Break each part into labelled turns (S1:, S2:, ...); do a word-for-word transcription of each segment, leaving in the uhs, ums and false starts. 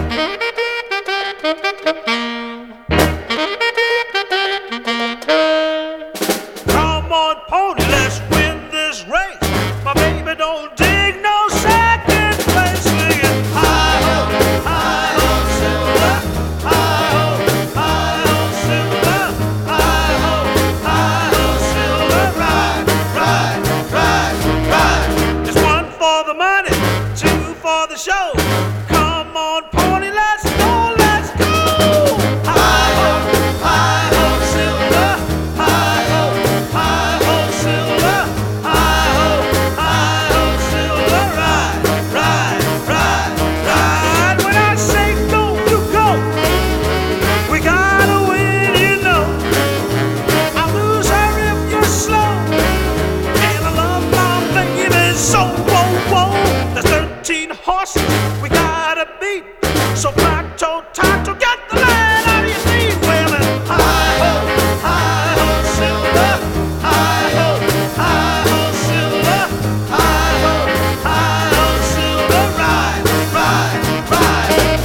S1: Come on, pony, let's win this race. My baby don't dig no second place. Singing hi-ho, hi-ho, Silver. Hi-ho, hi-ho, Silver. Hi-ho, hi-ho, Silver. Ride, ride, ride, ride. It's one for the money, two for the show. Come on, pony, let's go, let's go. Hi-ho, hi-ho, Silver. Hi-ho, hi-ho, Silver. Hi-ho, hi-ho, Silver. Ride, ride, ride, ride. When I say go, you go. We gotta win, you know. I'll lose her if you're slow. And I love my baby so. Whoa, whoa. There's thirteen horses we gotta beat. So black toe, tight to get the land out of your feet. Wailing hi-ho, hi-ho, Silver. Hi-ho, hi-ho, Silver. Hi-ho, hi-ho, Silver. Ride, ride, ride,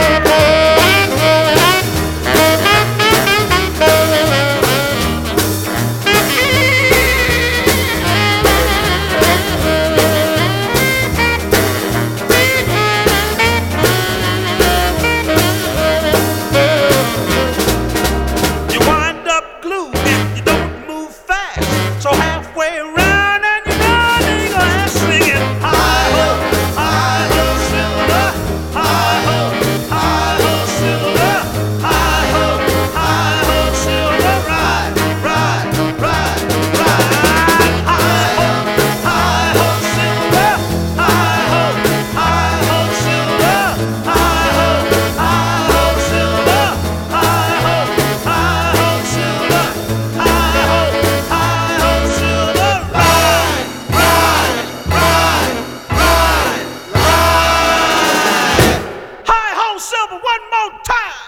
S1: you wind up glued if you don't move fast. So halfway around and you're running last, singing hi-ho, hi-ho, Silver. Hi-ho, hi-ho, Silver. Hi-ho, hi-ho, Silver. Ride, ride, ride, ride. Hi-ho, hi-ho, Silver. Hi-ho, hi-ho, Silver. Hi-ho, hi-ho, Silver. Hi-ho, hi-ho, Silver. Hi-ho, hi-ho, Silver. Ride, ride, ride, ride, ride. Hi-ho, Silver, one more time.